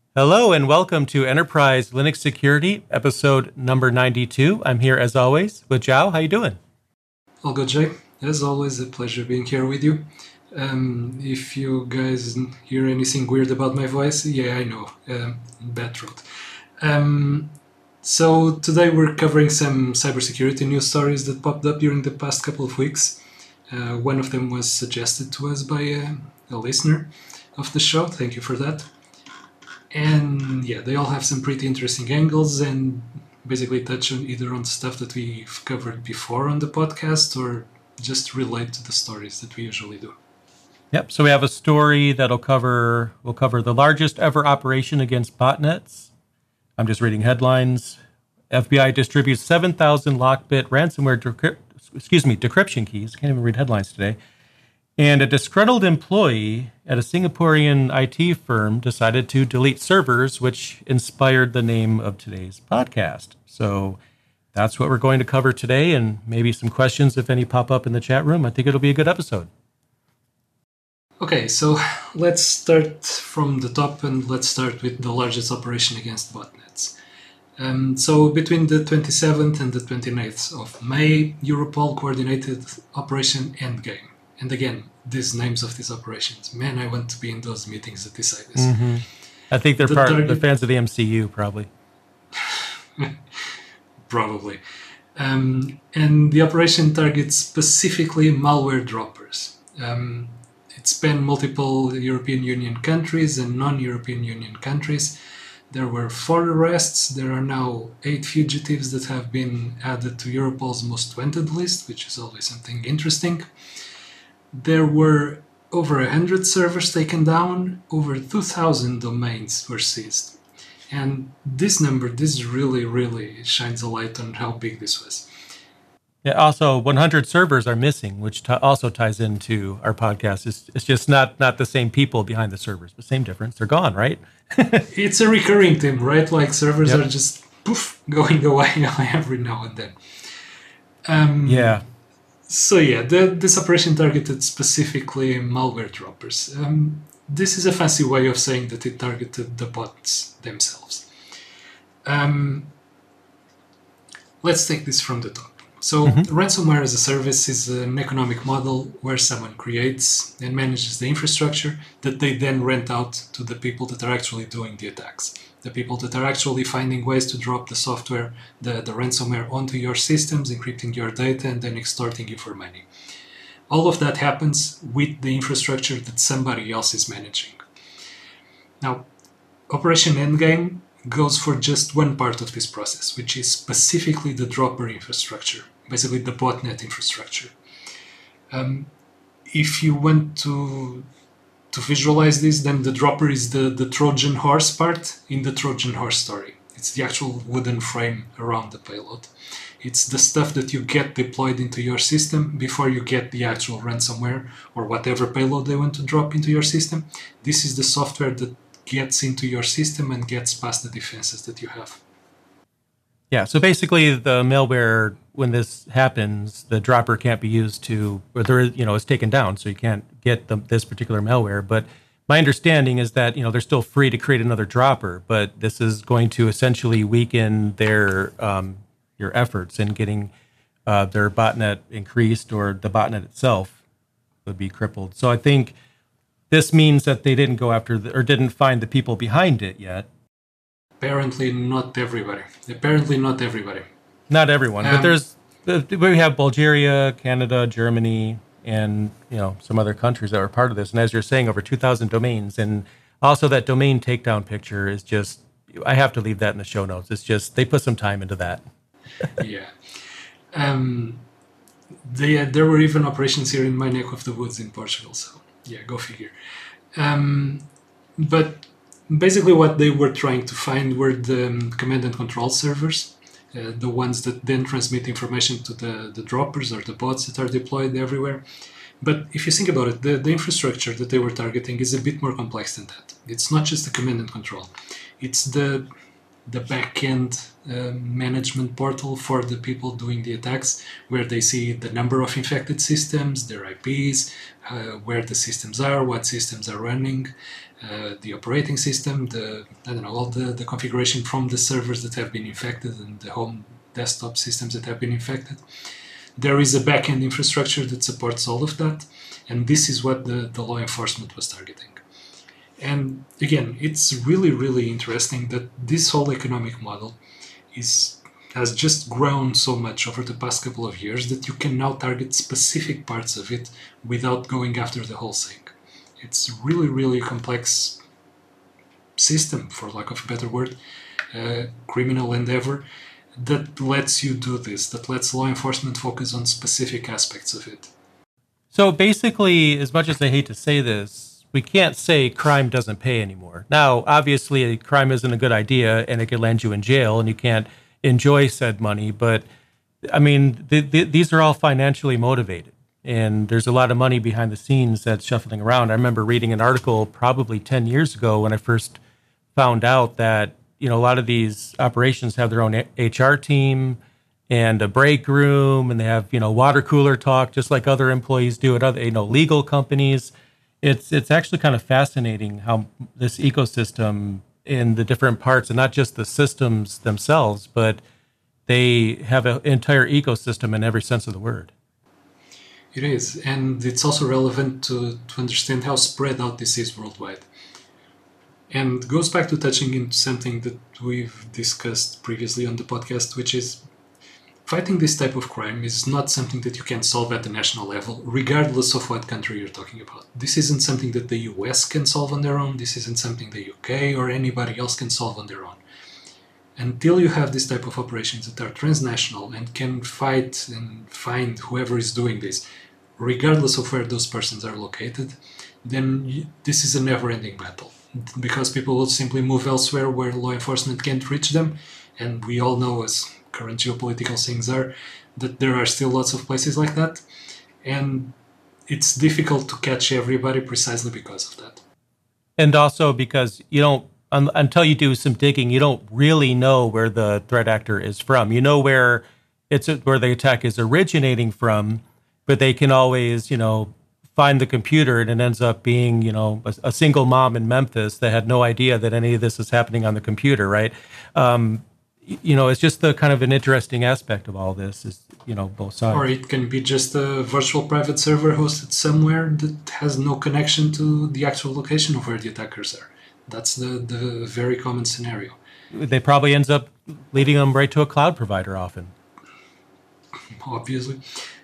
Hello and welcome to Enterprise Linux Security, episode number 92. I'm here as always with Zhao. How you doing? All good, Jay. As always, a pleasure being here with you. If you guys hear anything weird about my voice, yeah, I know, bad throat. So today we're covering some cybersecurity news stories that popped up during the past couple of weeks. One of them was suggested to us by a listener of the show. Thank you for that. And yeah, they all have some pretty interesting angles and basically touch on either on stuff that we've covered before on the podcast or just relate to the stories that we usually do. Yep. So we have a story we'll cover the largest ever operation against botnets. I'm just reading headlines. FBI distributes 7,000 lockbit ransomware decryption keys. Can't even read headlines today. And a disgruntled employee at a Singaporean IT firm decided to delete servers, which inspired the name of today's podcast. So that's what we're going to cover today, and maybe some questions if any pop up in the chat room. I think it'll be a good episode. Okay, so let's start from the top and let's start with the largest operation against botnets. So between the 27th and the 29th of May, Europol coordinated Operation Endgame. And again, these names of these operations. Man, I want to be in those meetings that decide this. Mm-hmm. I think they're fans of the MCU, probably. Probably. And the operation targets specifically malware droppers. It spanned multiple European Union countries and non-European Union countries. There were 4 arrests. There are now 8 fugitives that have been added to Europol's most wanted list, which is always something interesting. There were over 100 servers taken down, over 2,000 domains were seized. And this number, this really shines a light on how big this was. Yeah, also 100 servers are missing, which also ties into our podcast. It's just not the same people behind the servers, but same difference. They're gone, right? It's a recurring theme, right? Like servers are just poof, going away every now and then. Yeah. So yeah, this operation targeted specifically malware droppers. This is a fancy way of saying that it targeted the bots themselves. Let's take this from the top. So ransomware as a service is an economic model where someone creates and manages the infrastructure that they then rent out to the people that are actually doing the attacks. The people that are actually finding ways to drop the software, the ransomware onto your systems, encrypting your data, and then extorting you for money. All of that happens with the infrastructure that somebody else is managing. Now, Operation Endgame goes for just one part of this process, which is specifically the dropper infrastructure, basically the botnet infrastructure. If you want to visualize this, then the dropper is the Trojan horse part in the Trojan horse story. It's the actual wooden frame around the payload. It's the stuff that you get deployed into your system before you get the actual ransomware or whatever payload they want to drop into your system. This is the software that gets into your system and gets past the defenses that you have. Yeah, so basically the malware, when this happens, the dropper can't be used it's taken down, so you can't get this particular malware. But my understanding is that, they're still free to create another dropper, but this is going to essentially weaken your efforts in getting their botnet increased, or the botnet itself would be crippled. So I think this means that they didn't go after or didn't find the people behind it yet. Apparently not everybody. Not everyone, but we have Bulgaria, Canada, Germany, and some other countries that were part of this. And as you're saying, over 2,000 domains, and also that domain takedown picture is just. I have to leave that in the show notes. It's just they put some time into that. Yeah. There were even operations here in my neck of the woods in Portugal. So yeah, go figure. But basically what they were trying to find were the command and control servers, the ones that then transmit information to the droppers or the bots that are deployed everywhere. But if you think about it, the infrastructure that they were targeting is a bit more complex than that. It's not just the command and control. It's the the back-end management portal for the people doing the attacks, where they see the number of infected systems, their IPs, where the systems are, what systems are running, the operating system, all the configuration from the servers that have been infected and the home desktop systems that have been infected. There is a back-end infrastructure that supports all of that, and this is what the law enforcement was targeting. And again, it's really, really interesting that this whole economic model has just grown so much over the past couple of years that you can now target specific parts of it without going after the whole thing. It's really, really complex system, for lack of a better word, criminal endeavor that lets you do this, that lets law enforcement focus on specific aspects of it. So basically, as much as I hate to say this, we can't say crime doesn't pay anymore. Now, obviously, crime isn't a good idea and it could land you in jail and you can't enjoy said money. But I mean, these are all financially motivated. And there's a lot of money behind the scenes that's shuffling around. I remember reading an article probably 10 years ago when I first found out that, a lot of these operations have their own HR team and a break room, and they have, water cooler talk, just like other employees do at other, legal companies. It's actually kind of fascinating how this ecosystem in the different parts, and not just the systems themselves, but they have an entire ecosystem in every sense of the word. It is, and it's also relevant to understand how spread out this is worldwide. And goes back to touching into something that we've discussed previously on the podcast, which is fighting this type of crime is not something that you can solve at the national level, regardless of what country you're talking about. This isn't something that the US can solve on their own. This isn't something the UK or anybody else can solve on their own. Until you have this type of operations that are transnational and can fight and find whoever is doing this, regardless of where those persons are located, then this is a never-ending battle. Because people will simply move elsewhere where law enforcement can't reach them, and we all know, as current geopolitical things are, that there are still lots of places like that, and it's difficult to catch everybody precisely because of that. And also because you don't, until you do some digging, you don't really know where the threat actor is from. You know where where the attack is originating from, but they can always, find the computer, and it ends up being, a single mom in Memphis that had no idea that any of this is happening on the computer, right? It's just the kind of an interesting aspect of all this is, both sides. Or it can be just a virtual private server hosted somewhere that has no connection to the actual location of where the attackers are. That's the very common scenario. They probably ends up leading them right to a cloud provider often. Obviously.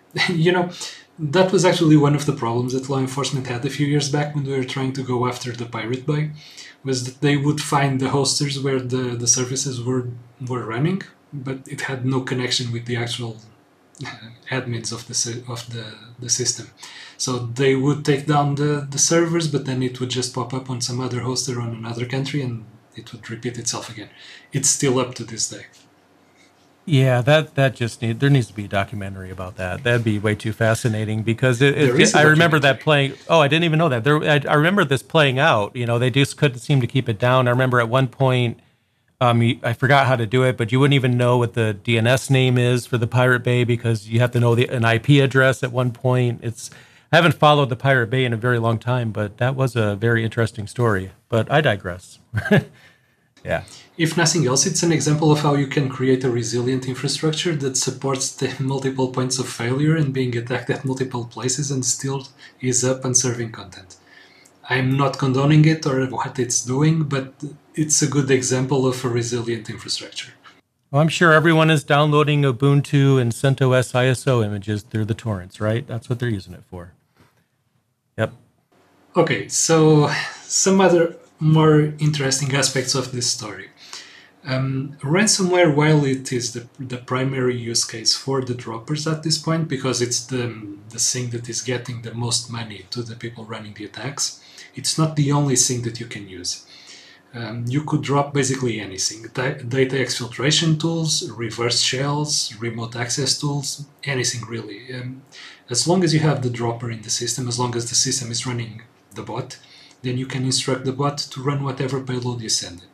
That was actually one of the problems that law enforcement had a few years back when we were trying to go after the Pirate Bay, was that they would find the hosters where the services were running, but it had no connection with the actual admins of the system. So they would take down the servers, but then it would just pop up on some other hoster on another country, and it would repeat itself again. It's still up to this day. Yeah, that just there needs to be a documentary about that. That'd be way too fascinating because I remember that playing. Oh, I didn't even know that. I remember this playing out. They just couldn't seem to keep it down. I remember at one point, I forgot how to do it, but you wouldn't even know what the DNS name is for the Pirate Bay because you have to know an IP address at one point. I haven't followed the Pirate Bay in a very long time, but that was a very interesting story. But I digress. Yeah. If nothing else, it's an example of how you can create a resilient infrastructure that supports the multiple points of failure and being attacked at multiple places and still is up and serving content. I'm not condoning it or what it's doing, but it's a good example of a resilient infrastructure. Well, I'm sure everyone is downloading Ubuntu and CentOS ISO images through the torrents, right? That's what they're using it for. Yep. Okay, so some other more interesting aspects of this story. Ransomware, while it is the primary use case for the droppers at this point, because it's the thing that is getting the most money to the people running the attacks, it's not the only thing that you can use. You could drop basically anything. Data exfiltration tools, reverse shells, remote access tools, anything really. As long as you have the dropper in the system, as long as the system is running the bot, then you can instruct the bot to run whatever payload you send it.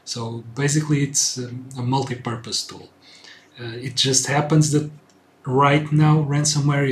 So basically, it's a multi-purpose tool. It just happens that right now ransomware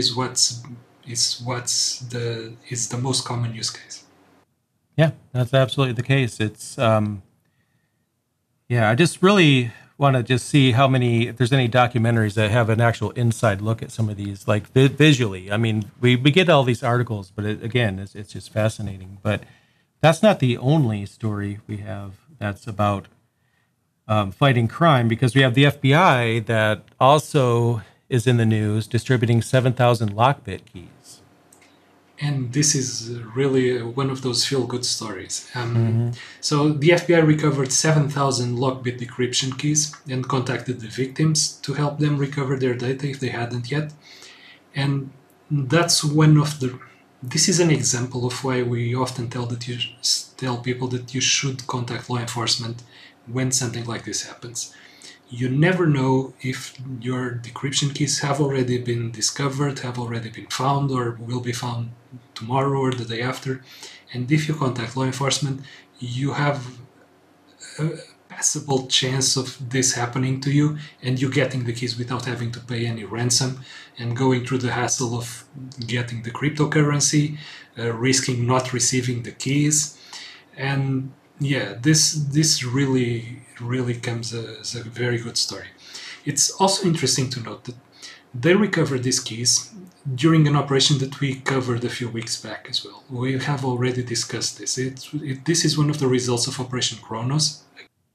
is the most common use case. Yeah, that's absolutely the case. It's yeah, I just really want to just see how many, if there's any documentaries that have an actual inside look at some of these, like visually. I mean, we get all these articles, but again, it's just fascinating. But that's not the only story we have that's about fighting crime, because we have the FBI that also is in the news distributing 7,000 lockbit keys. And this is really one of those feel-good stories. So the FBI recovered 7,000 lockbit decryption keys and contacted the victims to help them recover their data if they hadn't yet. And that's one of the. This is an example of why we often tell people that you should contact law enforcement when something like this happens. You never know if your decryption keys have already been discovered, have already been found, or will be found tomorrow or the day after. And if you contact law enforcement, you have a passable chance of this happening to you and you getting the keys without having to pay any ransom and going through the hassle of getting the cryptocurrency, risking not receiving the keys. And yeah, this really comes as a very good story. It's also interesting to note that they recovered these keys during an operation that we covered a few weeks back as well. We have already discussed this. This is one of the results of Operation Kronos,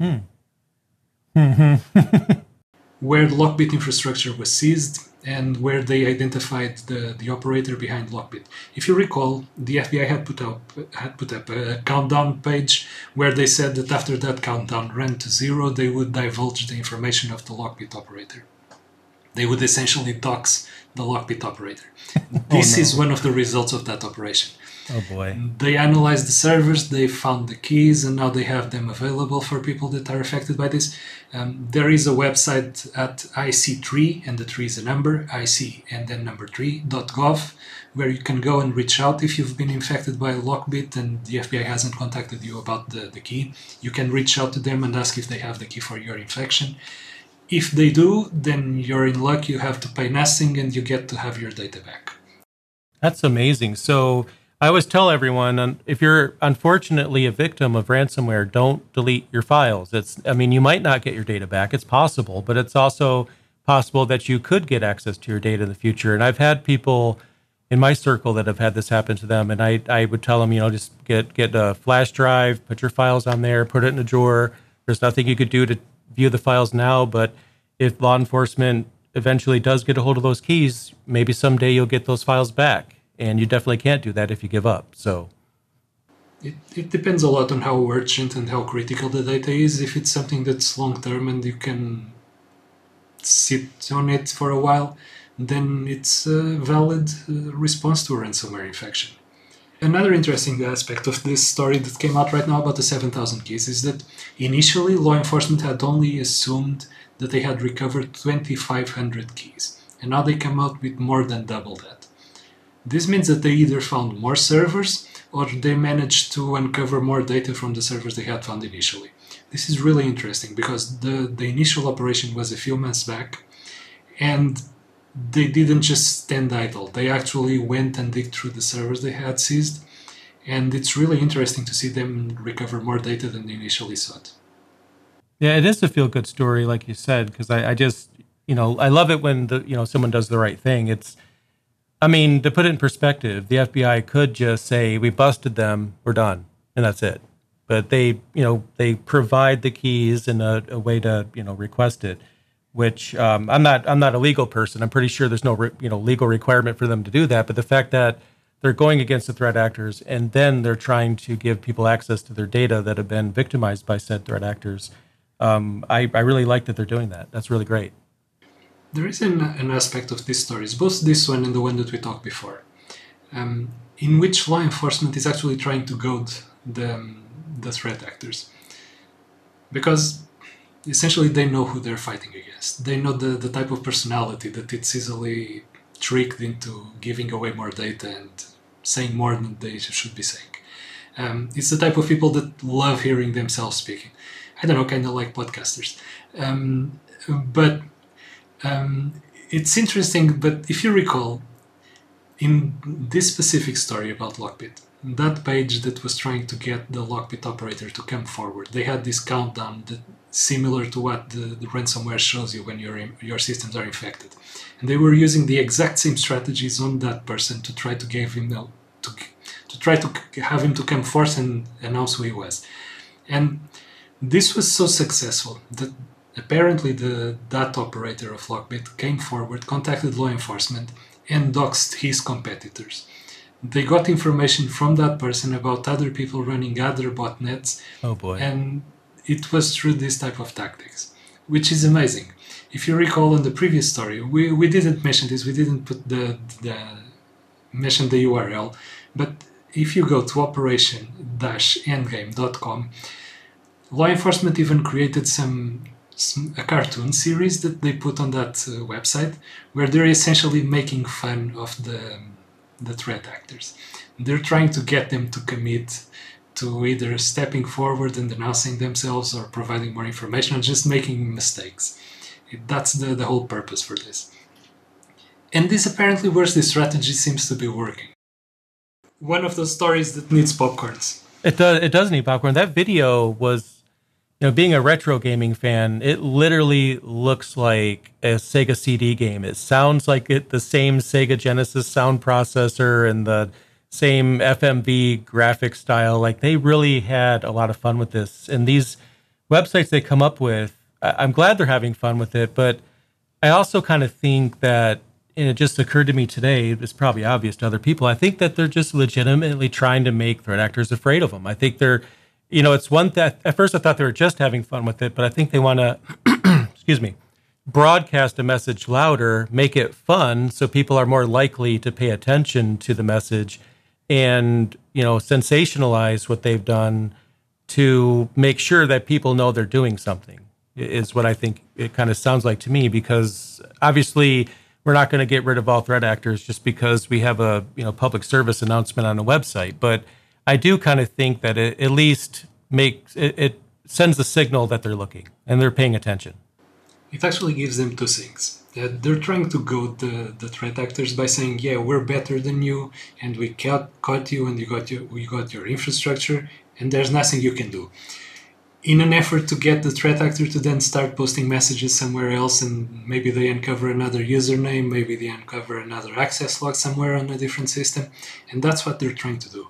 where Lockbit infrastructure was seized and where they identified the operator behind Lockbit. If you recall, the FBI had put up a countdown page where they said that after that countdown ran to 0, they would divulge the information of the Lockbit operator. They would essentially dox the Lockbit operator. This is one of the results of that operation. Oh boy. They analyzed the servers, they found the keys, and now they have them available for people that are affected by this. There is a website at IC3, and the 3 is a number, IC and then number 3.gov, where you can go and reach out if you've been infected by Lockbit and the FBI hasn't contacted you about the key. You can reach out to them and ask if they have the key for your infection. If they do, then you're in luck, you have to pay nothing and you get to have your data back. That's amazing. So I always tell everyone, if you're unfortunately a victim of ransomware, don't delete your files. You might not get your data back. It's possible, but it's also possible that you could get access to your data in the future. And I've had people in my circle that have had this happen to them. And I would tell them, just get a flash drive, put your files on there, put it in a drawer. There's nothing you could do to view the files now, but if law enforcement eventually does get a hold of those keys, maybe someday you'll get those files back. And you definitely can't do that if you give up. So it depends a lot on how urgent and how critical the data is. If it's something that's long-term and you can sit on it for a while, then it's a valid response to a ransomware infection. Another interesting aspect of this story that came out right now about the 7,000 keys is that initially law enforcement had only assumed that they had recovered 2,500 keys, and now they come out with more than double that. This means that they either found more servers or they managed to uncover more data from the servers they had found initially. This is really interesting because the initial operation was a few months back and they didn't just stand idle. They actually went and digged through the servers they had seized, and it's really interesting to see them recover more data than they initially thought. Yeah, it is a feel-good story, like you said, because I just, I love it when someone does the right thing. To put it in perspective, the FBI could just say, we busted them, we're done, and that's it. But they provide the keys in a way to, request it, which I'm not a legal person. I'm pretty sure there's no, legal requirement for them to do that. But the fact that they're going against the threat actors and then they're trying to give people access to their data that have been victimized by said threat actors, I really like that they're doing that. That's really great. There is an aspect of these stories, both this one and the one that we talked before, in which law enforcement is actually trying to goad the threat actors. Because essentially they know who they're fighting against. They know the type of personality that it's easily tricked into giving away more data and saying more than they should be saying. It's the type of people that love hearing themselves speaking. I don't know, kind of like podcasters. But it's interesting. But if you recall, in this specific story about Lockbit, that page that was trying to get the Lockbit operator to come forward, they had this countdown that similar to what the ransomware shows you when your systems are infected. And they were using the exact same strategies on that person to try to give him to try to have him to come forth and announce who he was. And this was so successful that apparently that operator of Lockbit came forward, contacted law enforcement, and doxed his competitors. They got information from that person about other people running other botnets. Oh boy. And it was through this type of tactics, which is amazing. If you recall in the previous story, we didn't mention this, we didn't put mention the URL, but if you go to operation-endgame.com, law enforcement even created a cartoon series that they put on that website where they're essentially making fun of the threat actors. They're trying to get them to commit to either stepping forward and announcing themselves or providing more information or just making mistakes. That's the whole purpose for this. And this apparently where the strategy seems to be working. One of those stories that needs popcorns. It does need popcorn. That video was, being a retro gaming fan, it literally looks like a Sega CD game. It sounds like the same Sega Genesis sound processor and the same FMV graphic style. Like, they really had a lot of fun with this. And these websites they come up with, I'm glad they're having fun with it, but I also kind of think that, and it just occurred to me today, it's probably obvious to other people, I think that they're just legitimately trying to make threat actors afraid of them. I think they're, it's one that at first I thought they were just having fun with it, but I think they want to, excuse me, broadcast a message louder, make it fun so people are more likely to pay attention to the message and, sensationalize what they've done to make sure that people know they're doing something, is what I think it kind of sounds like to me, because obviously we're not going to get rid of all threat actors just because we have a public service announcement on a website. But I do kind of think that it at least makes it sends the signal that they're looking and they're paying attention. It actually gives them two things. They're trying to goad the threat actors by saying, yeah, we're better than you, and we caught you, and we got your infrastructure, and there's nothing you can do. In an effort to get the threat actor to then start posting messages somewhere else, and maybe they uncover another username, maybe they uncover another access log somewhere on a different system, and that's what they're trying to do.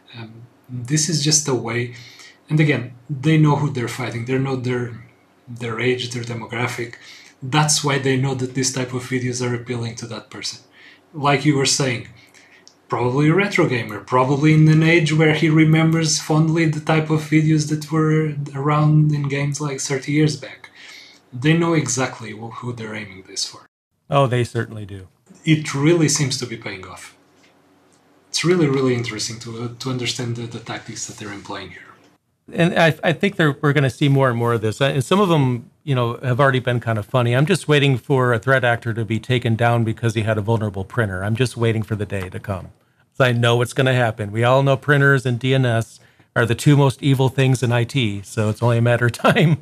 This is just a way, and again, they know who they're fighting, they know their age, their demographic. That's why they know that this type of videos are appealing to that person. Like you were saying, probably a retro gamer, probably in an age where he remembers fondly the type of videos that were around in games like 30 years back. They know exactly who they're aiming this for. Oh, they certainly do. It really seems to be paying off. It's really, really interesting to understand the tactics that they're employing here. And I think we're going to see more and more of this. And some of them, have already been kind of funny. I'm just waiting for a threat actor to be taken down because he had a vulnerable printer. I'm just waiting for the day to come. So I know what's going to happen. We all know printers and DNS are the two most evil things in IT. So it's only a matter of time.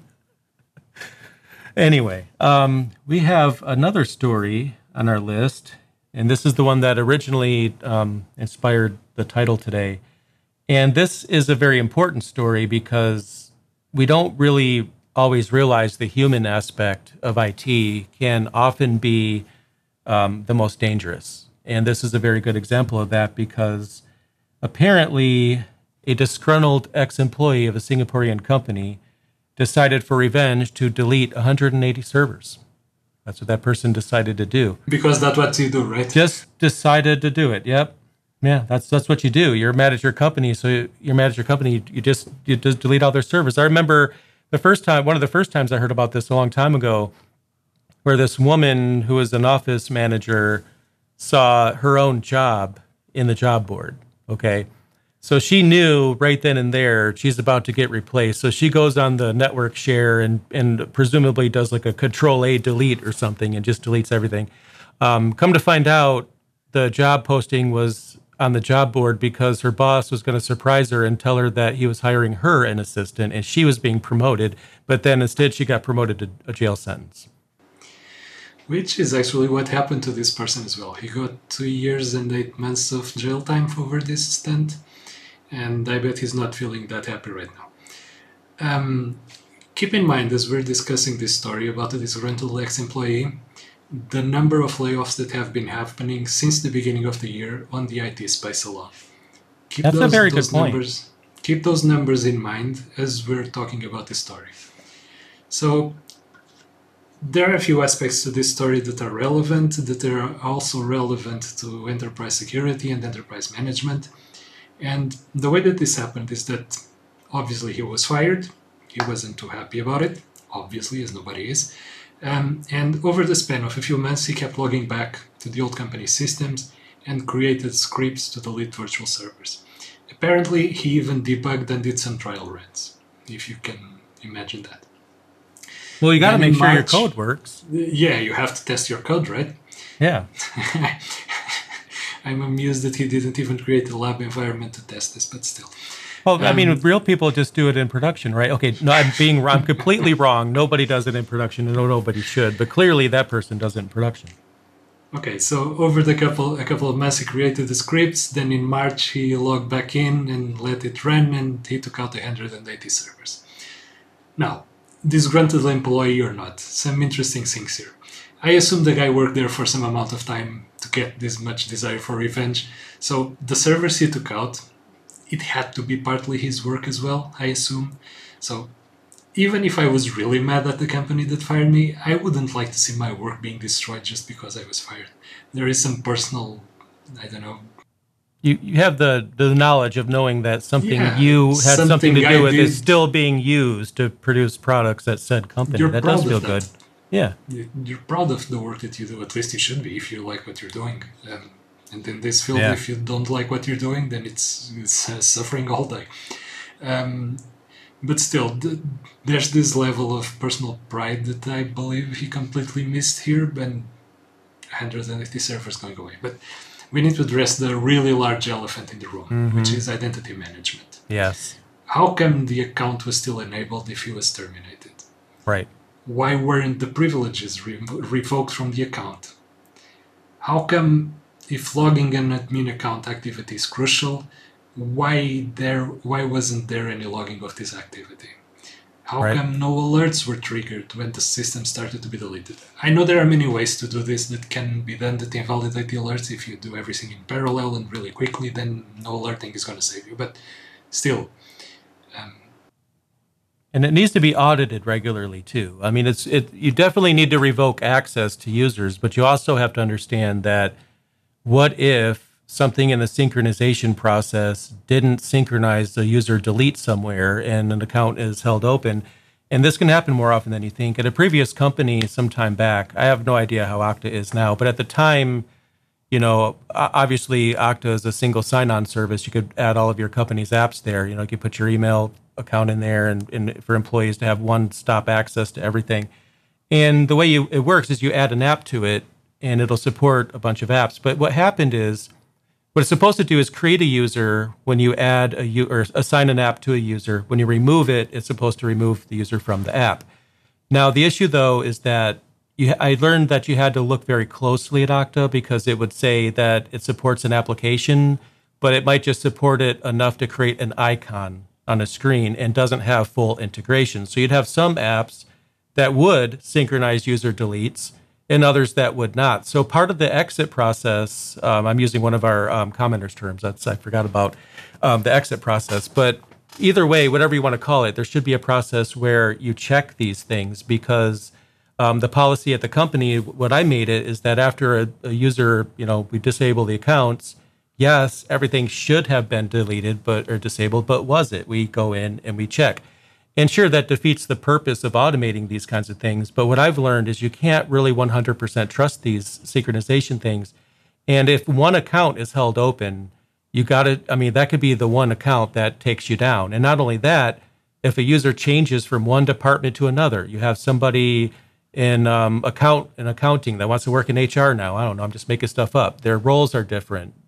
Anyway, we have another story on our list. And this is the one that originally inspired the title today. And this is a very important story because we don't really always realize the human aspect of IT can often be the most dangerous. And this is a very good example of that because apparently a disgruntled ex-employee of a Singaporean company decided for revenge to delete 180 servers. That's what that person decided to do. Because that's what you do, right? Just decided to do it. Yep. Yeah, that's what you do. You're mad at your company, so you're mad at your company. You just delete all their servers. I remember one of the first times I heard about this a long time ago, where this woman who was an office manager saw her own job in the job board. Okay, so she knew right then and there she's about to get replaced. So she goes on the network share and presumably does like a Control-A delete or something and just deletes everything. Come to find out, the job posting was on the job board because her boss was going to surprise her and tell her that he was hiring her an assistant and she was being promoted, but then instead she got promoted to a jail sentence. Which is actually what happened to this person as well. He got 2 years and 8 months of jail time over this stunt, and I bet he's not feeling that happy right now. Keep in mind, as we're discussing this story about this rental ex-employee, the number of layoffs that have been happening since the beginning of the year on the IT space alone. That's a very good point. Keep those numbers in mind as we're talking about this story. So there are a few aspects to this story that are relevant, that are also relevant to enterprise security and enterprise management. And the way that this happened is that obviously he was fired. He wasn't too happy about it, obviously, as nobody is. And over the span of a few months, he kept logging back to the old company systems and created scripts to delete virtual servers. Apparently, he even debugged and did some trial runs, if you can imagine that. Well, you got to make sure your code works. Yeah, you have to test your code, right? Yeah. I'm amused that he didn't even create a lab environment to test this, but still. Well, I mean, real people just do it in production, right? Okay, no, I'm completely wrong. Nobody does it in production, and nobody should. But clearly, that person does it in production. Okay, so over a couple of months, he created the scripts. Then in March, he logged back in and let it run, and he took out 180 servers. Now, disgruntled employee or not, some interesting things here. I assume the guy worked there for some amount of time to get this much desire for revenge. So the servers he took out, it had to be partly his work as well, I assume. So even if I was really mad at the company that fired me, I wouldn't like to see my work being destroyed just because I was fired. There is some personal, I don't know. You have the knowledge of knowing that something you had something to do with is still being used to produce products at said company. That does feel good. Yeah. You're proud of the work that you do. At least you should be if you like what you're doing. And in this field, if you don't like what you're doing, then it's suffering all day. But still, there's this level of personal pride that I believe he completely missed here, and 180 servers going away. But we need to address the really large elephant in the room, which is identity management. Yes. How come the account was still enabled if he was terminated? Right. Why weren't the privileges revoked from the account? How come, if logging an admin account activity is crucial, why wasn't there any logging of this activity? How come no alerts were triggered when the system started to be deleted? I know there are many ways to do this that can be done that invalidate the alerts. If you do everything in parallel and really quickly, then no alerting is going to save you. But still. And it needs to be audited regularly too. I mean, you definitely need to revoke access to users, but you also have to understand that what if something in the synchronization process didn't synchronize the user delete somewhere and an account is held open? And this can happen more often than you think. At a previous company some time back, I have no idea how Okta is now, but at the time, obviously Okta is a single sign-on service. You could add all of your company's apps there. You could put your email account in there and for employees to have one-stop access to everything. And the way it works is you add an app to it, and it'll support a bunch of apps. But what happened is, what it's supposed to do is create a user when you add or assign an app to a user. When you remove it, it's supposed to remove the user from the app. Now, the issue, though, is that I learned that you had to look very closely at Okta because it would say that it supports an application, but it might just support it enough to create an icon on a screen and doesn't have full integration. So you'd have some apps that would synchronize user deletes and others that would not. So part of the exit process, I'm using one of our commenters' terms. I forgot about the exit process. But either way, whatever you want to call it, there should be a process where you check these things because the policy at the company, what I made it, is that after a user, we disable the accounts, yes, everything should have been deleted or disabled, but was it? We go in and we check. And sure, that defeats the purpose of automating these kinds of things. But what I've learned is you can't really 100% trust these synchronization things. And if one account is held open, that could be the one account that takes you down. And not only that, if a user changes from one department to another, you have somebody in accounting that wants to work in HR now. I don't know, I'm just making stuff up. Their roles are different.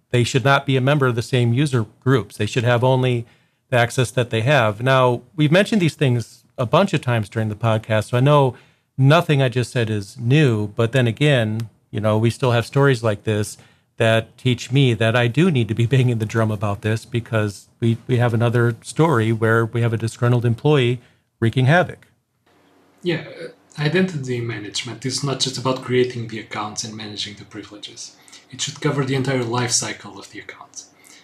they should not be a member of the same user groups. They should have only the access that they have. Now, we've mentioned these things a bunch of times during the podcast, so I know nothing I just said is new, but then again, we still have stories like this that teach me that I do need to be banging the drum about this, because we have another story where we have a disgruntled employee wreaking havoc. Yeah, identity management is not just about creating the accounts and managing the privileges. It should cover the entire life cycle of the account.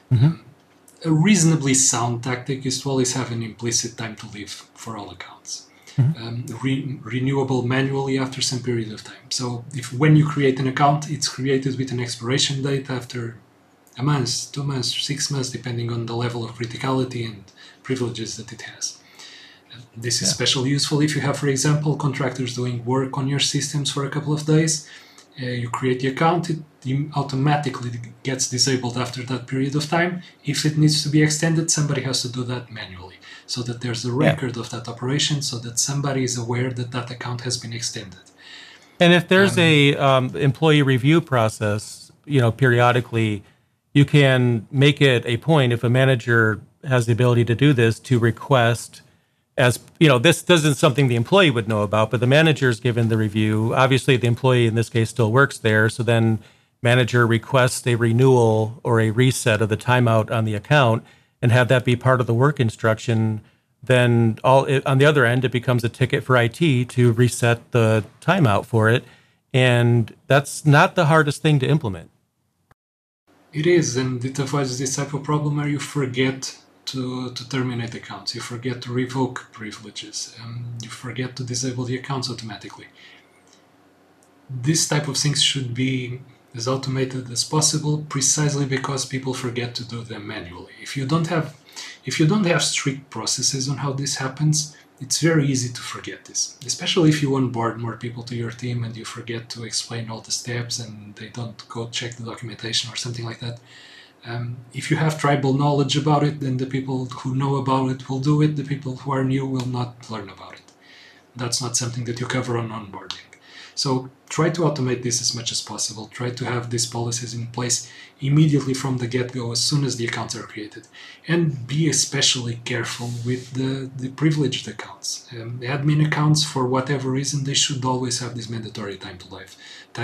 A reasonably sound tactic is to always have an implicit time to live for all accounts. Renewable manually after some period of time. So if when you create an account, it's created with an expiration date after a month, 2 months, 6 months, depending on the level of criticality and privileges that it has. This is especially useful if you have, for example, contractors doing work on your systems for a couple of days. You create the account, it automatically gets disabled after that period of time. If it needs to be extended, somebody has to do that manually, so that there's a record of that operation, so that somebody is aware that that account has been extended. And if there's a employee review process, periodically, you can make it a point, if a manager has the ability to do this, to request, as this isn't something the employee would know about, but the manager is given the review. Obviously, the employee in this case still works there, so then manager requests a renewal or a reset of the timeout on the account, and have that be part of the work instruction. Then on the other end, it becomes a ticket for IT to reset the timeout for it, and that's not the hardest thing to implement. It is, and it avoids this type of problem where you forget to terminate accounts, you forget to revoke privileges, you forget to disable the accounts automatically. This type of things should be as automated as possible, precisely because people forget to do them manually. If you don't have strict processes on how this happens, it's very easy to forget this, especially if you onboard more people to your team and you forget to explain all the steps and they don't go check the documentation or something like that. If you have tribal knowledge about it, then the people who know about it will do it. The people who are new will not learn about it. That's not something that you cover on onboarding. So try to automate this as much as possible. Try to have these policies in place immediately from the get-go as soon as the accounts are created. And be especially careful with the privileged accounts. Admin accounts, for whatever reason, they should always have this mandatory time to live.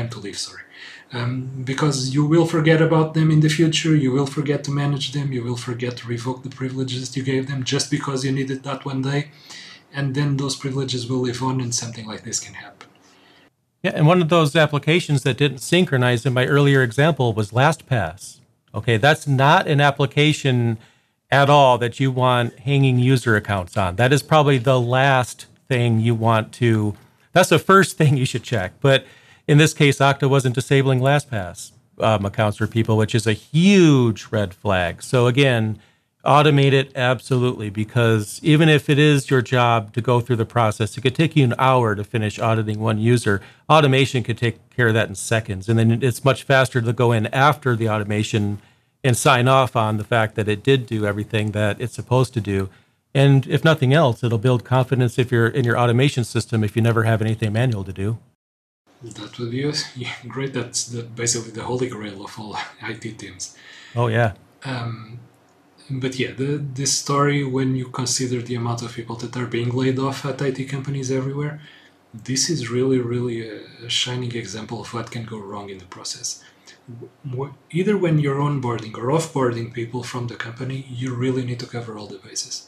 Because you will forget about them in the future, you will forget to manage them, you will forget to revoke the privileges you gave them just because you needed that one day, and then those privileges will live on and something like this can happen. Yeah, and one of those applications that didn't synchronize in my earlier example was LastPass. Okay, that's not an application at all that you want hanging user accounts on. That is probably the last thing you want to, that's the first thing you should check. But in this case, Okta wasn't disabling LastPass accounts for people, which is a huge red flag. So again, automate it absolutely, because even if it is your job to go through the process, it could take you an hour to finish auditing one user. Automation could take care of that in seconds. And then it's much faster to go in after the automation and sign off on the fact that it did do everything that it's supposed to do. And if nothing else, it'll build confidence if you're in your automation system if you never have anything manual to do. That would be great. That's basically the holy grail of all IT teams. Oh, yeah. But yeah, this story, when you consider the amount of people that are being laid off at IT companies everywhere, this is really, really a shining example of what can go wrong in the process. Either when you're onboarding or offboarding people from the company, you really need to cover all the bases.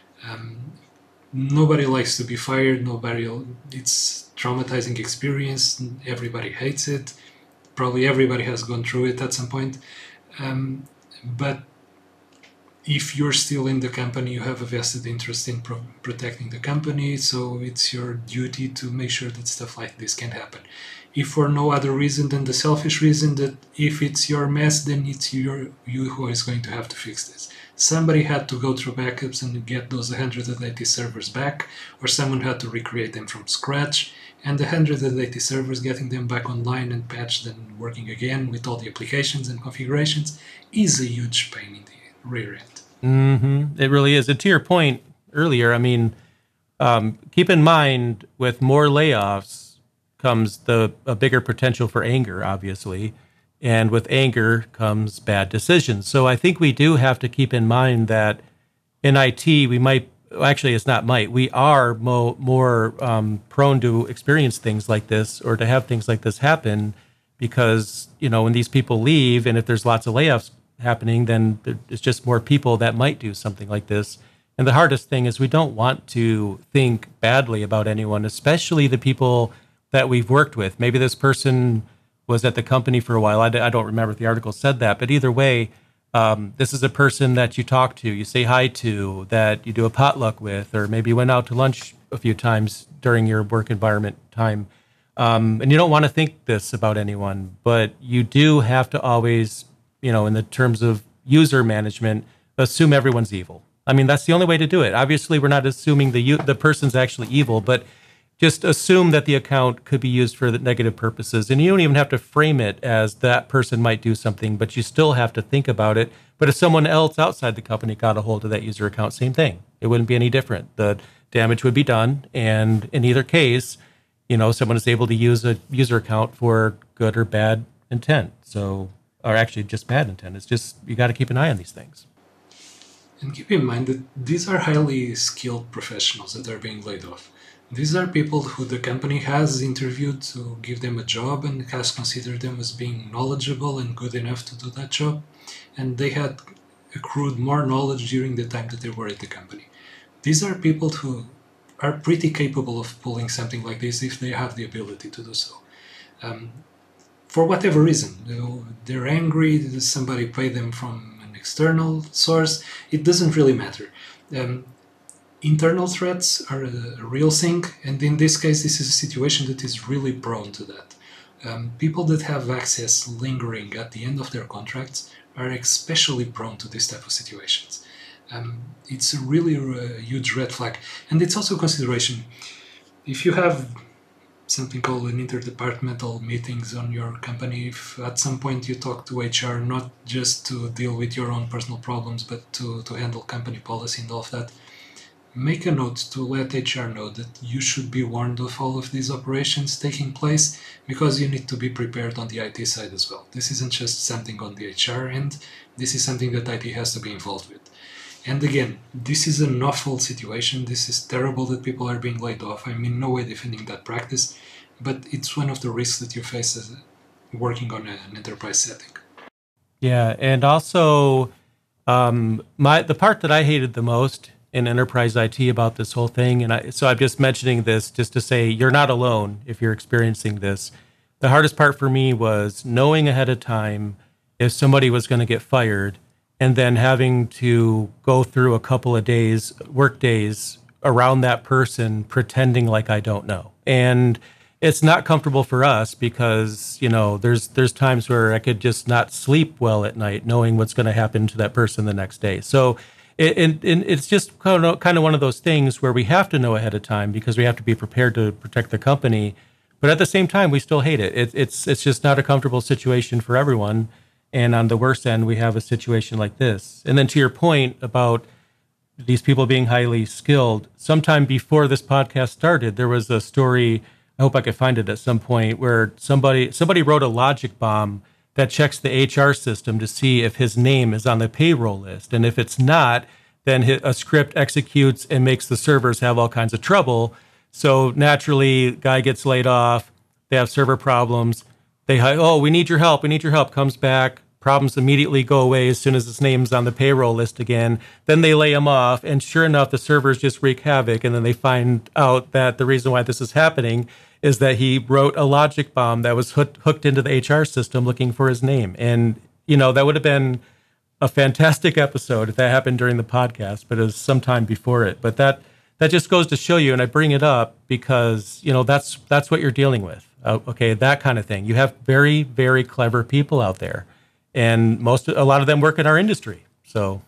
Nobody likes to be fired. It's traumatizing experience. Everybody hates it. Probably everybody has gone through it at some point. But if you're still in the company, you have a vested interest in protecting the company, so it's your duty to make sure that stuff like this can happen. If for no other reason than the selfish reason that if it's your mess, then it's you who is going to have to fix this. Somebody had to go through backups and get those 180 servers back, or someone had to recreate them from scratch, and the 180 servers, getting them back online and patched and working again with all the applications and configurations is a huge pain in the rear end. Mm-hmm. It really is. And to your point earlier, I mean, keep in mind with more layoffs comes a bigger potential for anger, obviously. and with anger comes bad decisions. So I think we do have to keep in mind that in IT, we might actually, it's not might, we are more prone to experience things like this or to have things like this happen because, when these people leave and if there's lots of layoffs happening, then it's just more people that might do something like this. And the hardest thing is we don't want to think badly about anyone, especially the people that we've worked with. Maybe this person was at the company for a while. I don't remember if the article said that, but either way, this is a person that you talk to, you say hi to, that you do a potluck with, or maybe you went out to lunch a few times during your work environment time. And you don't want to think this about anyone, but you do have to always, in the terms of user management, assume everyone's evil. I mean, that's the only way to do it. Obviously, we're not assuming the person's actually evil, but just assume that the account could be used for the negative purposes. And you don't even have to frame it as that person might do something, but you still have to think about it. But if someone else outside the company got a hold of that user account, same thing. It wouldn't be any different. The damage would be done. And in either case, someone is able to use a user account for good or bad intent. So, or actually just bad intent. It's just, you got to keep an eye on these things. And keep in mind that these are highly skilled professionals that are being laid off. These are people who the company has interviewed to give them a job and has considered them as being knowledgeable and good enough to do that job. And they had accrued more knowledge during the time that they were at the company. These are people who are pretty capable of pulling something like this if they have the ability to do so. For whatever reason, they're angry, somebody paid them from an external source, it doesn't really matter. Internal threats are a real thing, and in this case, this is a situation that is really prone to that. People that have access lingering at the end of their contracts are especially prone to this type of situations. It's a really huge red flag, and it's also a consideration. If you have something called an interdepartmental meetings on your company, if at some point you talk to HR not just to deal with your own personal problems, but to handle company policy and all of that, make a note to let HR know that you should be warned of all of these operations taking place because you need to be prepared on the IT side as well. This isn't just something on the HR end, this is something that IT has to be involved with. And again, this is an awful situation, this is terrible that people are being laid off. I'm in no way defending that practice, but it's one of the risks that you face as working on an enterprise setting. Yeah, and also the part that I hated the most in enterprise IT about this whole thing. So I'm just mentioning this just to say you're not alone if you're experiencing this. The hardest part for me was knowing ahead of time if somebody was going to get fired and then having to go through a couple of days, work days around that person pretending like I don't know. And it's not comfortable for us because, there's times where I could just not sleep well at night knowing what's going to happen to that person the next day. So it's just kind of one of those things where we have to know ahead of time because we have to be prepared to protect the company. But at the same time, we still hate it. It's just not a comfortable situation for everyone. And on the worst end, we have a situation like this. And then to your point about these people being highly skilled, sometime before this podcast started, there was a story, I hope I could find it at some point, where somebody wrote a logic bomb that checks the HR system to see if his name is on the payroll list. And if it's not, then a script executes and makes the servers have all kinds of trouble. So naturally, guy gets laid off. They have server problems. We need your help, comes back. Problems immediately go away as soon as his name's on the payroll list again. Then they lay him off. And sure enough, the servers just wreak havoc. And then they find out that the reason why this is happening is that he wrote a logic bomb that was hooked into the HR system looking for his name. And, that would have been a fantastic episode if that happened during the podcast, but it was sometime before it. But that just goes to show you, and I bring it up because, that's what you're dealing with. Okay, that kind of thing. You have very, very clever people out there, and a lot of them work in our industry. So,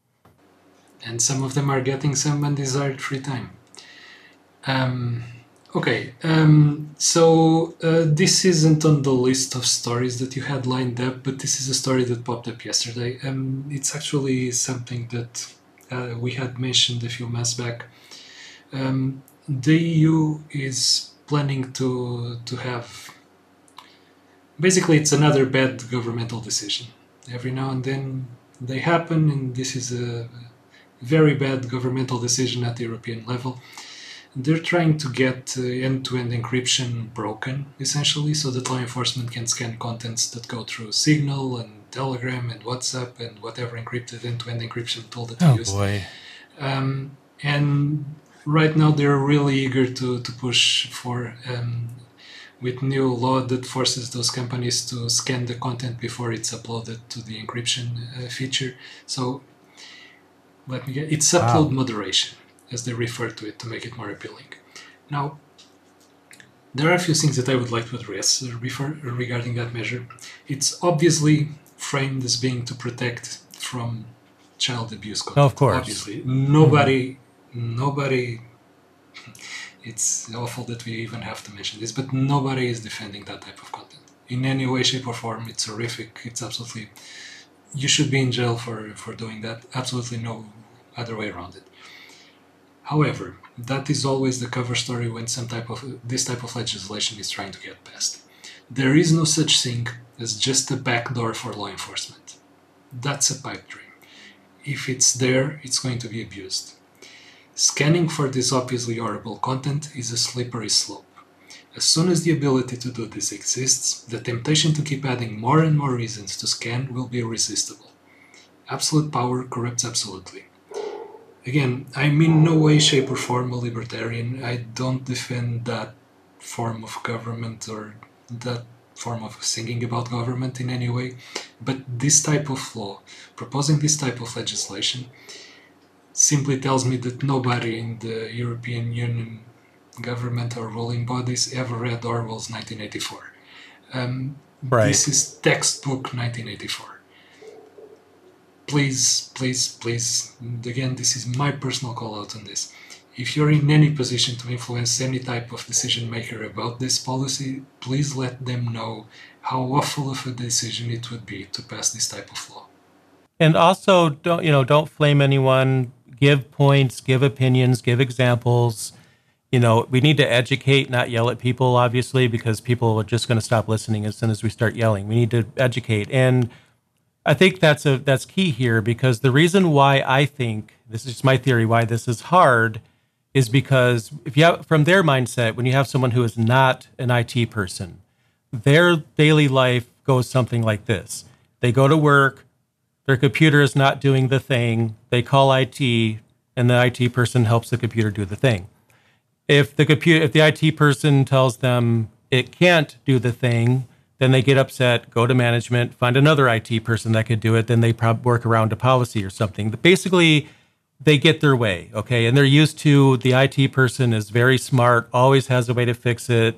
and some of them are getting some undesired free time. Okay, so this isn't on the list of stories that you had lined up, but this is a story that popped up yesterday. It's actually something that we had mentioned a few months back. The EU is planning to have Basically, it's another bad governmental decision. Every now and then they happen, and this is a very bad governmental decision at the European level. They're trying to get end-to-end encryption broken, essentially, so that law enforcement can scan contents that go through Signal and Telegram and WhatsApp and whatever encrypted end-to-end encryption tool that they use. boy. And right now they're really eager to push for with new law that forces those companies to scan the content before it's uploaded to the encryption feature. So let me get it's upload moderation, as they refer to it, to make it more appealing. Now, there are a few things that I would like to address regarding that measure. It's obviously framed as being to protect from child abuse content. No, of course. Obviously, nobody. It's awful that we even have to mention this, but nobody is defending that type of content in any way, shape, or form. It's horrific. It's absolutely. You should be in jail for doing that. Absolutely no other way around it. However, that is always the cover story when this type of legislation is trying to get passed. There is no such thing as just a backdoor for law enforcement. That's a pipe dream. If it's there, it's going to be abused. Scanning for this obviously horrible content is a slippery slope. As soon as the ability to do this exists, the temptation to keep adding more and more reasons to scan will be irresistible. Absolute power corrupts absolutely. Again, I'm in no way, shape, or form a libertarian. I don't defend that form of government or that form of singing about government in any way. But this type of law, proposing this type of legislation, simply tells me that nobody in the European Union government or ruling bodies ever read Orwell's 1984. Right. This is textbook 1984. Please, again, this is my personal call out on this. If you're in any position to influence any type of decision maker about this policy, please let them know how awful of a decision it would be to pass this type of law. And also, don't flame anyone. Give points, give opinions, give examples. We need to educate, not yell at people, obviously, because people are just going to stop listening as soon as we start yelling. We need to educate. And I think that's key here, because the reason why I think, this is just my theory, why this is hard is because if you have, from their mindset, when you have someone who is not an IT person, their daily life goes something like this. They go to work, their computer is not doing the thing, they call IT, and the IT person helps the computer do the thing. If the IT person tells them it can't do the thing, then they get upset, go to management, find another IT person that could do it, then they probably work around a policy or something. But basically, they get their way, okay? And they're used to the IT person is very smart, always has a way to fix it.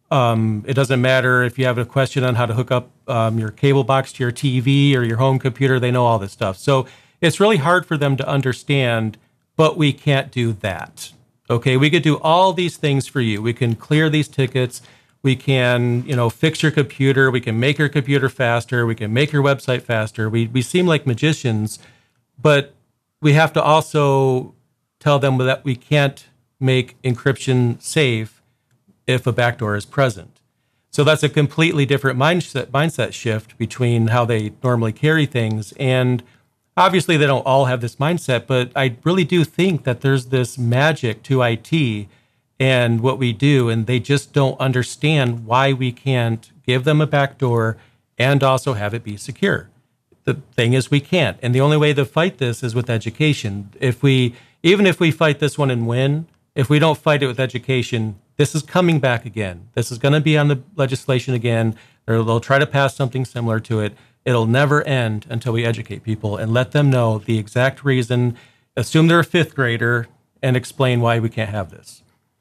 It doesn't matter if you have a question on how to hook up your cable box to your TV or your home computer, they know all this stuff. So it's really hard for them to understand, but we can't do that. Okay, we could do all these things for you. We can clear these tickets. We can, fix your computer. We can make your computer faster. We can make your website faster. We seem like magicians, but we have to also tell them that we can't make encryption safe if a backdoor is present. So that's a completely different mindset shift between how they normally carry things. And obviously, they don't all have this mindset, but I really do think that there's this magic to IT and what we do, and they just don't understand why we can't give them a backdoor and also have it be secure. The thing is, we can't. And the only way to fight this is with education. Even if we fight this one and win, if we don't fight it with education, this is coming back again. This is going to be on the legislation again, or they'll try to pass something similar to it. It'll never end until we educate people and let them know the exact reason, assume they're a fifth grader, and explain why we can't have this.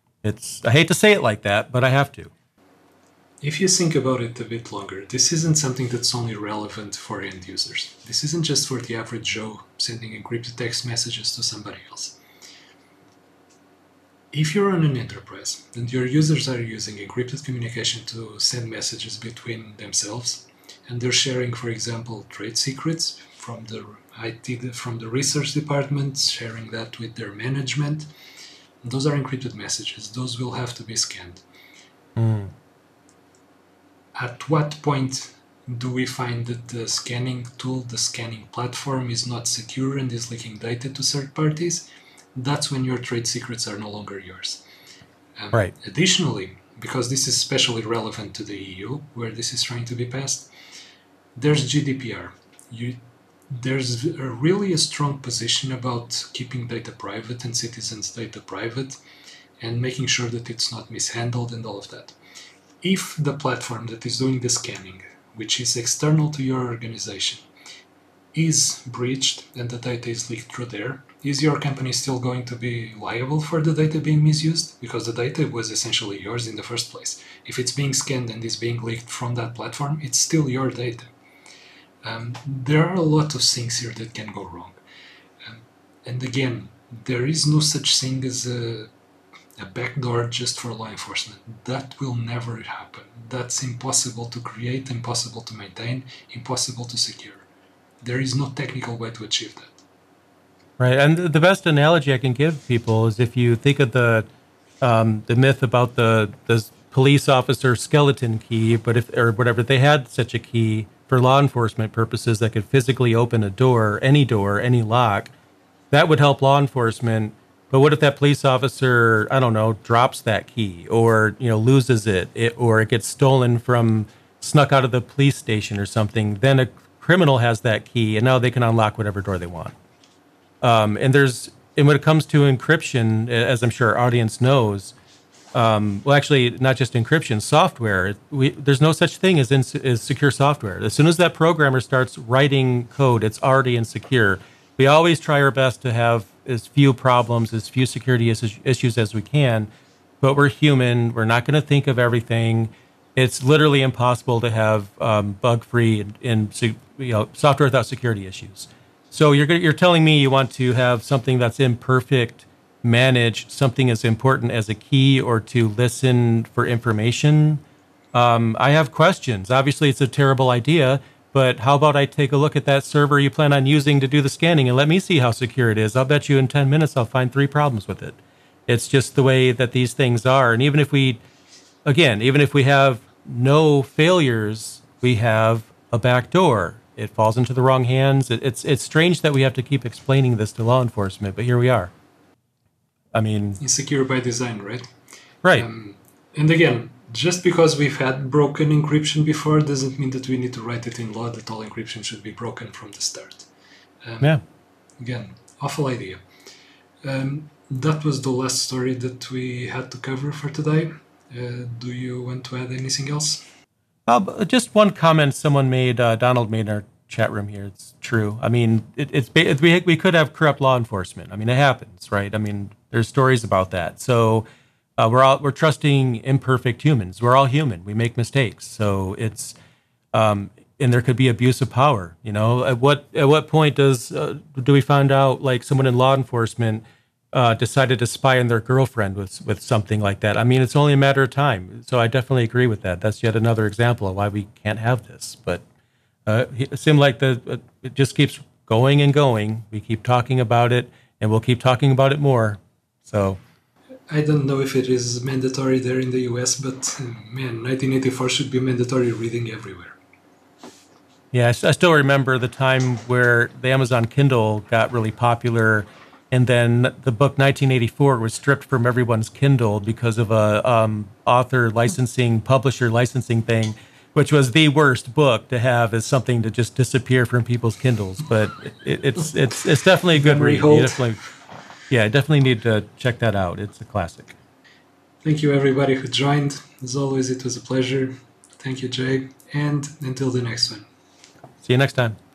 I hate to say it like that, but I have to. If you think about it a bit longer, this isn't something that's only relevant for end users. This isn't just for the average Joe sending encrypted text messages to somebody else. If you're on an enterprise and your users are using encrypted communication to send messages between themselves, and they're sharing, for example, trade secrets from the research department, sharing that with their management, those are encrypted messages. Those will have to be scanned. at what point do we find that the scanning tool, the scanning platform is not secure and is leaking data to third parties? That's when your trade secrets are no longer yours. Right. Additionally, because this is especially relevant to the EU, where this is trying to be passed, there's GDPR. There's really a strong position about keeping data private and citizens' data private and making sure that it's not mishandled and all of that. If the platform that is doing the scanning, which is external to your organization, is breached and the data is leaked through there, is your company still going to be liable for the data being misused? Because the data was essentially yours in the first place. If it's being scanned and is being leaked from that platform, it's still your data. There are a lot of things here that can go wrong. And again, there is no such thing as a backdoor just for law enforcement. That will never happen. That's impossible to create, impossible to maintain, impossible to secure. There is no technical way to achieve that. Right. And the best analogy I can give people is if you think of the myth about the police officer skeleton key, but if or whatever, they had such a key for law enforcement purposes that could physically open a door, any lock, that would help law enforcement. But what if that police officer, I don't know, drops that key or, loses it, or it gets stolen snuck out of the police station or something? Then a criminal has that key and now they can unlock whatever door they want. And when it comes to encryption, as I'm sure our audience knows, well, actually, not just encryption, software. There's no such thing as secure software. As soon as that programmer starts writing code, it's already insecure. We always try our best to have as few problems, as few security issues as we can, but we're human. We're not going to think of everything. It's literally impossible to have bug-free and software without security issues. So you're telling me you want to have something that's imperfect manage something as important as a key or to listen for information? I have questions. Obviously, it's a terrible idea, but how about I take a look at that server you plan on using to do the scanning and let me see how secure it is? I'll bet you in 10 minutes I'll find 3 problems with it. It's just the way that these things are. And even if we have no failures, we have a back door. It falls into the wrong hands. It's strange that we have to keep explaining this to law enforcement, but here we are. I mean, insecure by design, right? Right. And again, just because we've had broken encryption before doesn't mean that we need to write it in law that all encryption should be broken from the start. Again, awful idea. That was the last story that we had to cover for today. Do you want to add anything else? Just one comment someone made, Donald made in our chat room here. It's true. I mean, we could have corrupt law enforcement. I mean, it happens, right? I mean, there's stories about that. So we're trusting imperfect humans. We're all human. We make mistakes. So it's and there could be abuse of power. At what point do we find out like someone in law enforcement decided to spy on their girlfriend with something like that? I mean, it's only a matter of time. So I definitely agree with that. That's yet another example of why we can't have this. But it seemed like it just keeps going and going. We keep talking about it, and we'll keep talking about it more. So I don't know if it is mandatory there in the US, but man, 1984 should be mandatory reading everywhere. Yeah, I still remember the time where the Amazon Kindle got really popular, and then the book 1984 was stripped from everyone's Kindle because of a publisher licensing thing, which was the worst book to have as something to just disappear from people's Kindles. But it's definitely a good read. I definitely need to check that out. It's a classic. Thank you, everybody who joined. As always, it was a pleasure. Thank you, Jay. And until the next one. See you next time.